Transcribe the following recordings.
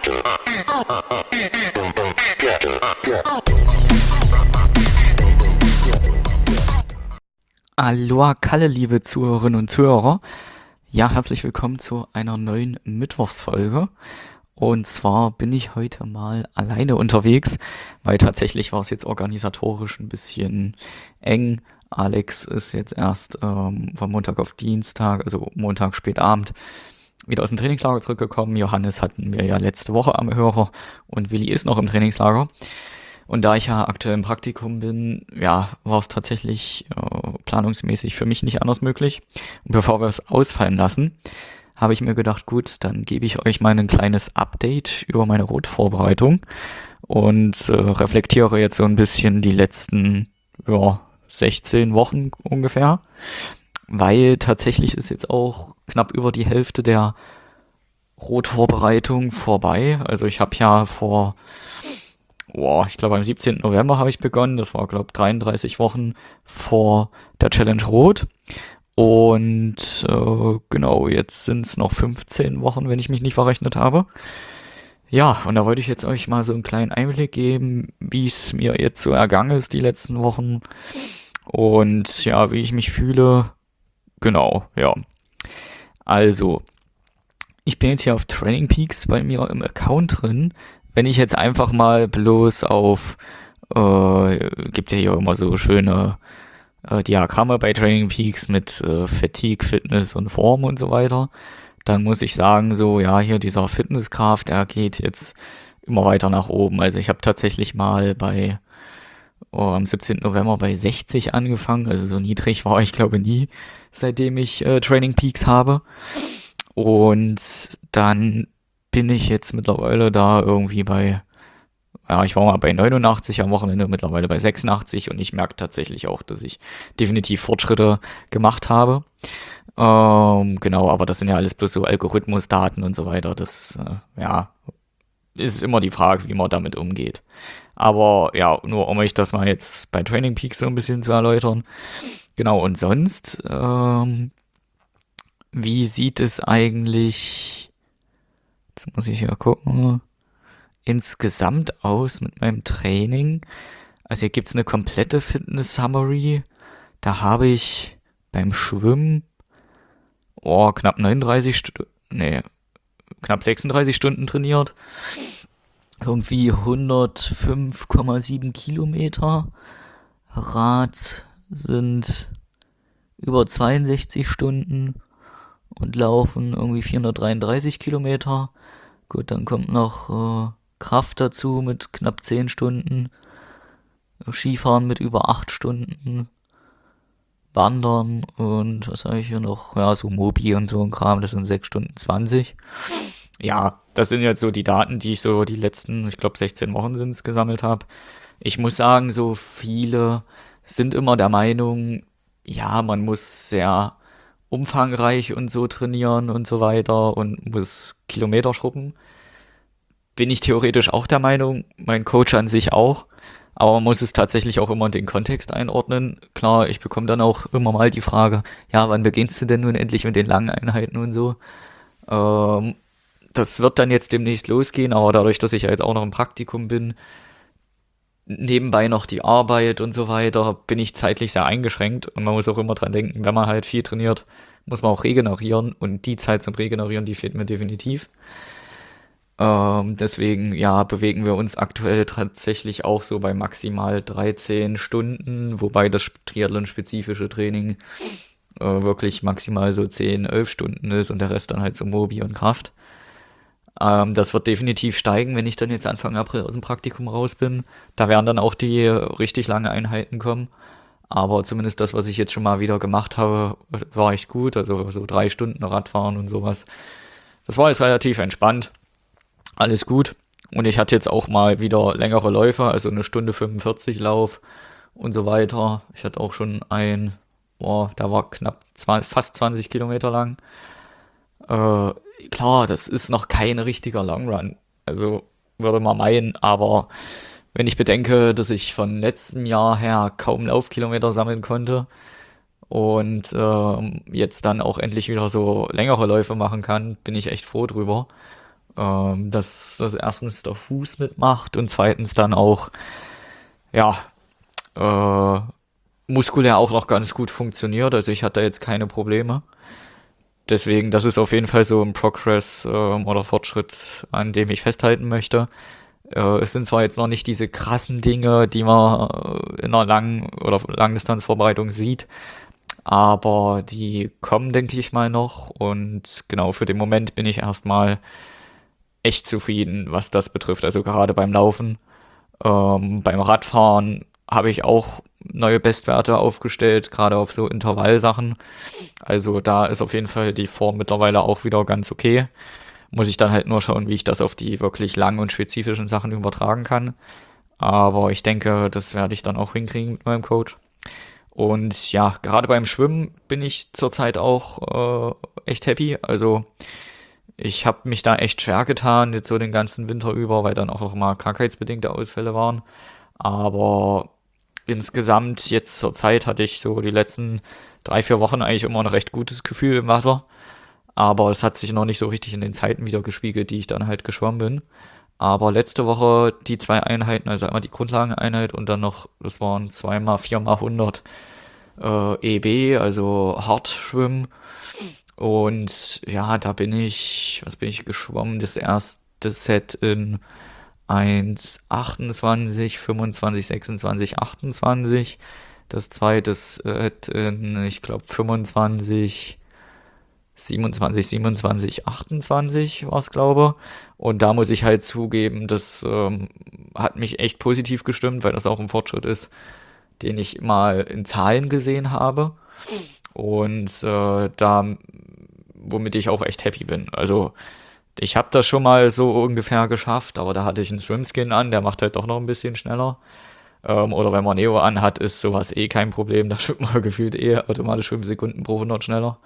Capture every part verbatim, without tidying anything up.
Aloha Kalle, liebe Zuhörerinnen und Zuhörer. Ja, herzlich willkommen zu einer neuen Mittwochsfolge. Und zwar bin ich heute mal alleine unterwegs, weil tatsächlich war es jetzt organisatorisch ein bisschen eng. Alex ist jetzt erst ähm, von Montag auf Dienstag, also Montag spät Abend, wieder aus dem Trainingslager zurückgekommen. Johannes hatten wir ja letzte Woche am Hörer und Willi ist noch im Trainingslager. Und da ich ja aktuell im Praktikum bin, ja, war es tatsächlich äh, planungsmäßig für mich nicht anders möglich. Und bevor wir es ausfallen lassen, habe ich mir gedacht, gut, dann gebe ich euch mal ein kleines Update über meine Rotvorbereitung und äh, reflektiere jetzt so ein bisschen die letzten, ja, sechzehn Wochen ungefähr, weil tatsächlich ist jetzt auch knapp über die Hälfte der Rotvorbereitung vorbei. Also ich habe ja vor Boah, ich glaube am siebzehnten November habe ich begonnen. Das war, glaube ich, dreiunddreißig Wochen vor der Challenge Rot. Und äh, genau, jetzt sind es noch fünfzehn Wochen, wenn ich mich nicht verrechnet habe. Ja, und da wollte ich jetzt euch mal so einen kleinen Einblick geben, wie es mir jetzt so ergangen ist die letzten Wochen. Und ja, wie ich mich fühle. Genau, ja. Also, ich bin jetzt hier auf Training Peaks bei mir im Account drin. Wenn ich jetzt einfach mal bloß auf, äh, gibt ja hier immer so schöne äh, Diagramme bei Training Peaks mit äh, Fatigue, Fitness und Form und so weiter, dann muss ich sagen, so, ja, hier dieser Fitnessgraph, der geht jetzt immer weiter nach oben. Also ich habe tatsächlich mal bei, oh, am siebzehnten November bei sechzig angefangen, also so niedrig war ich glaube nie, seitdem ich äh, Training Peaks habe. Und dann bin ich jetzt mittlerweile da irgendwie bei, ja, ich war mal bei neunundachtzig am Wochenende, mittlerweile bei sechsundachtzig und ich merke tatsächlich auch, dass ich definitiv Fortschritte gemacht habe. Ähm, genau, aber das sind ja alles bloß so Algorithmusdaten und so weiter. Das, äh, ja, ist immer die Frage, wie man damit umgeht. Aber ja, nur um euch das mal jetzt bei Training Peaks so ein bisschen zu erläutern. Genau, und sonst, ähm, wie sieht es eigentlich Jetzt muss ich ja gucken, insgesamt aus mit meinem Training. Also hier gibt es eine komplette Fitness-Summary. Da habe ich beim Schwimmen oh, knapp neununddreißig Stunden, nee, knapp sechsunddreißig Stunden trainiert. Irgendwie hundertfünf Komma sieben Kilometer. Rad sind über zweiundsechzig Stunden und laufen irgendwie vierhundertdreiunddreißig Kilometer. Gut, dann kommt noch äh, Kraft dazu mit knapp zehn Stunden. Skifahren mit über acht Stunden. Wandern und was habe ich hier noch? Ja, so Mobi und so ein Kram, das sind sechs Stunden zwanzig. Ja, das sind jetzt so die Daten, die ich so die letzten, ich glaube sechzehn Wochen sind es, gesammelt habe. Ich muss sagen, so viele sind immer der Meinung, ja, man muss sehr umfangreich und so trainieren und so weiter und muss Kilometer schrubben. Bin ich theoretisch auch der Meinung, mein Coach an sich auch, aber man muss es tatsächlich auch immer in den Kontext einordnen. Klar, ich bekomme dann auch immer mal die Frage, ja, wann beginnst du denn nun endlich mit den langen Einheiten und so? Ähm, das wird dann jetzt demnächst losgehen, aber dadurch, dass ich ja jetzt auch noch im Praktikum bin, nebenbei noch die Arbeit und so weiter, bin ich zeitlich sehr eingeschränkt und man muss auch immer dran denken, wenn man halt viel trainiert, muss man auch regenerieren und die Zeit zum Regenerieren, die fehlt mir definitiv. Ähm, deswegen, ja, bewegen wir uns aktuell tatsächlich auch so bei maximal dreizehn Stunden, wobei das Triathlon-spezifische Training äh, wirklich maximal so zehn, elf Stunden ist und der Rest dann halt so Mobi und Kraft. Ähm, das wird definitiv steigen, wenn ich dann jetzt Anfang April aus dem Praktikum raus bin. Da werden dann auch die richtig lange Einheiten kommen. Aber zumindest das, was ich jetzt schon mal wieder gemacht habe, war echt gut. Also so drei Stunden Radfahren und sowas. Das war jetzt relativ entspannt. Alles gut. Und ich hatte jetzt auch mal wieder längere Läufe, also eine Stunde fünfundvierzig Lauf und so weiter. Ich hatte auch schon ein, boah, da war knapp zwanzig, fast zwanzig Kilometer lang. Äh, klar, das ist noch kein richtiger Long Run. Also würde man meinen, aber wenn ich bedenke, dass ich von letztem Jahr her kaum Laufkilometer sammeln konnte und ähm, jetzt dann auch endlich wieder so längere Läufe machen kann, bin ich echt froh drüber. ähm, dass das erstens der Fuß mitmacht und zweitens dann auch, ja, äh, muskulär auch noch ganz gut funktioniert. Also ich hatte jetzt keine Probleme. Deswegen, das ist auf jeden Fall so ein Progress ähm, oder Fortschritt, an dem ich festhalten möchte. Äh, es sind zwar jetzt noch nicht diese krassen Dinge, die man äh, in einer langen oder Langdistanzvorbereitung sieht, aber die kommen, denke ich mal, noch. Und genau, für den Moment bin ich erstmal echt zufrieden, was das betrifft. Also gerade beim Laufen. Ähm, beim Radfahren habe ich auch neue Bestwerte aufgestellt, gerade auf so Intervallsachen. Also da ist auf jeden Fall die Form mittlerweile auch wieder ganz okay. Muss ich dann halt nur schauen, wie ich das auf die wirklich langen und spezifischen Sachen übertragen kann. Aber ich denke, das werde ich dann auch hinkriegen mit meinem Coach. Und ja, gerade beim Schwimmen bin ich zurzeit auch äh, echt happy. Also ich habe mich da echt schwer getan, jetzt so den ganzen Winter über, weil dann auch noch mal krankheitsbedingte Ausfälle waren. Aber insgesamt jetzt zur Zeit hatte ich so die letzten drei, vier Wochen eigentlich immer ein recht gutes Gefühl im Wasser. Aber es hat sich noch nicht so richtig in den Zeiten wieder gespiegelt, die ich dann halt geschwommen bin. Aber letzte Woche die zwei Einheiten, also einmal die Grundlageneinheit und dann noch, das waren zweimal viermal hundert äh, E B, also Hartschwimmen. Und ja, da bin ich, was bin ich geschwommen? Das erste Set in eins achtundzwanzig, fünfundzwanzig, sechsundzwanzig, achtundzwanzig. Das zweite Set in, ich glaube, fünfundzwanzig, siebenundzwanzig, siebenundzwanzig, achtundzwanzig war es, glaube. Und da muss ich halt zugeben, das ähm, hat mich echt positiv gestimmt, weil das auch ein Fortschritt ist, den ich mal in Zahlen gesehen habe. Und äh, da, womit ich auch echt happy bin. Also ich habe das schon mal so ungefähr geschafft, aber da hatte ich einen Swimskin an, der macht halt doch noch ein bisschen schneller. Ähm, oder wenn man Neo anhat, ist sowas eh kein Problem. Da schwimmt man gefühlt eh automatisch fünf Sekunden pro hundert schneller.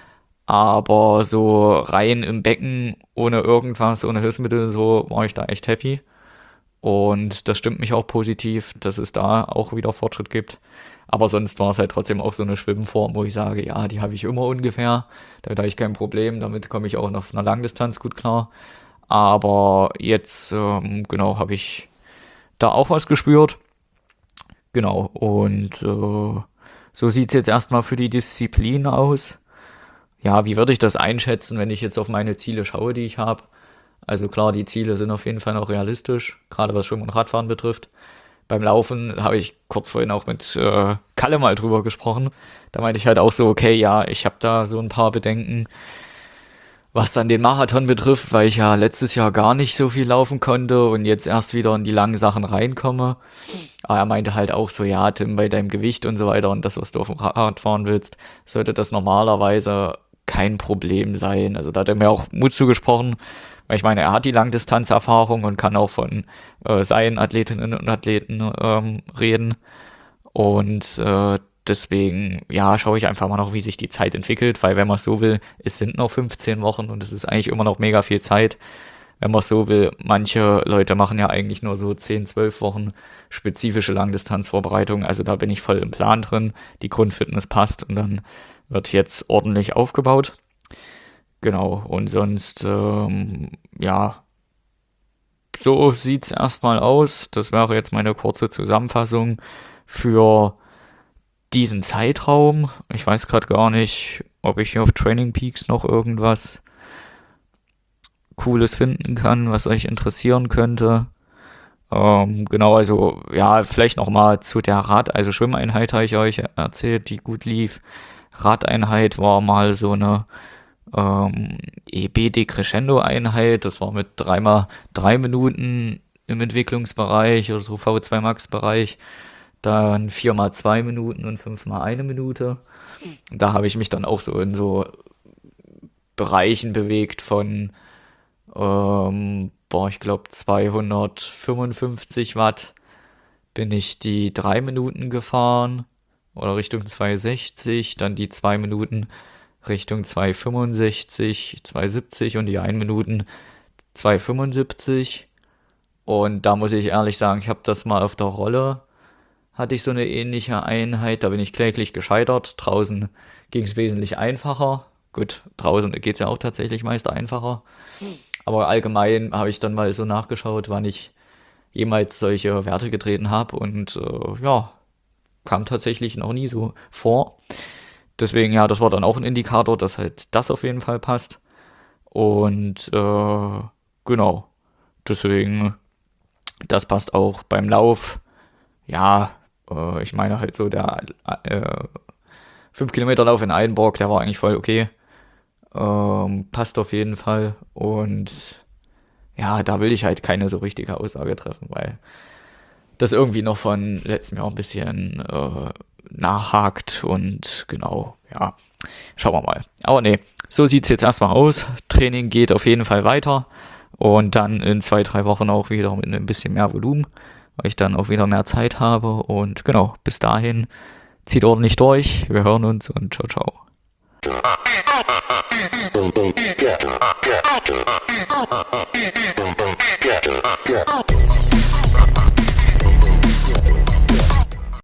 Aber so rein im Becken, ohne irgendwas, ohne Hilfsmittel, so war ich da echt happy. Und das stimmt mich auch positiv, dass es da auch wieder Fortschritt gibt. Aber sonst war es halt trotzdem auch so eine Schwimmform, wo ich sage, ja, die habe ich immer ungefähr. Da habe ich kein Problem, damit komme ich auch auf einer Langdistanz gut klar. Aber jetzt, ähm, genau, habe ich da auch was gespürt. Genau, und äh, so sieht es jetzt erstmal für die Disziplin aus. Ja, wie würde ich das einschätzen, wenn ich jetzt auf meine Ziele schaue, die ich habe? Also klar, die Ziele sind auf jeden Fall noch realistisch, gerade was Schwimmen und Radfahren betrifft. Beim Laufen habe ich kurz vorhin auch mit äh, Kalle mal drüber gesprochen. Da meinte ich halt auch so, okay, ja, ich habe da so ein paar Bedenken, was dann den Marathon betrifft, weil ich ja letztes Jahr gar nicht so viel laufen konnte und jetzt erst wieder in die langen Sachen reinkomme. Aber er meinte halt auch so, ja, Tim, bei deinem Gewicht und so weiter und das, was du auf dem Rad fahren willst, sollte das normalerweise kein Problem sein. Also da hat er mir auch Mut zugesprochen, weil ich meine, er hat die Langdistanzerfahrung und kann auch von äh, seinen Athletinnen und Athleten ähm, reden. Und äh, deswegen, ja, schaue ich einfach mal noch, wie sich die Zeit entwickelt, weil wenn man es so will, es sind noch fünfzehn Wochen und es ist eigentlich immer noch mega viel Zeit. Wenn man es so will, manche Leute machen ja eigentlich nur so zehn, zwölf Wochen spezifische Langdistanzvorbereitung. Also da bin ich voll im Plan drin. Die Grundfitness passt und dann wird jetzt ordentlich aufgebaut. Genau, und sonst, ähm, ja, so sieht's erstmal aus. Das wäre jetzt meine kurze Zusammenfassung für diesen Zeitraum. Ich weiß gerade gar nicht, ob ich hier auf Training Peaks noch irgendwas Cooles finden kann, was euch interessieren könnte. Ähm, genau, also ja, vielleicht nochmal zu der Rad, also Schwimmeinheit habe ich euch erzählt, die gut lief. Radeinheit war mal so eine ähm, E B Decrescendo-Einheit, das war mit dreimal drei Minuten im Entwicklungsbereich oder so V zwei Max-Bereich, dann viermal zwei Minuten und fünfmal eine Minute. Da habe ich mich dann auch so in so Bereichen bewegt von, ähm, boah, ich glaube zweihundertfünfundfünfzig Watt bin ich die drei Minuten gefahren oder Richtung zweihundertsechzig, dann die zwei Minuten Richtung zweihundertfünfundsechzig, zweihundertsiebzig und die ein Minuten zweihundertfünfundsiebzig. Und da muss ich ehrlich sagen, ich habe das mal auf der Rolle, hatte ich so eine ähnliche Einheit, da bin ich kläglich gescheitert. Draußen ging es wesentlich einfacher. Gut, draußen geht es ja auch tatsächlich meist einfacher. Aber allgemein habe ich dann mal so nachgeschaut, wann ich jemals solche Werte getreten habe und äh, ja, kam tatsächlich noch nie so vor. Deswegen, ja, das war dann auch ein Indikator, dass halt das auf jeden Fall passt. Und äh, genau, deswegen, das passt auch beim Lauf. Ja, äh, ich meine halt so der äh, fünf Kilometer Lauf in Eilenburg, der war eigentlich voll okay. Ähm, passt auf jeden Fall. Und ja, da will ich halt keine so richtige Aussage treffen, weil das irgendwie noch von letztem Jahr ein bisschen äh, nachhakt und genau, ja, schauen wir mal. Aber nee, so sieht's jetzt erstmal aus. Training geht auf jeden Fall weiter und dann in zwei, drei Wochen auch wieder mit ein bisschen mehr Volumen, weil ich dann auch wieder mehr Zeit habe und genau, bis dahin zieht ordentlich durch. Wir hören uns und ciao, ciao. Yeah.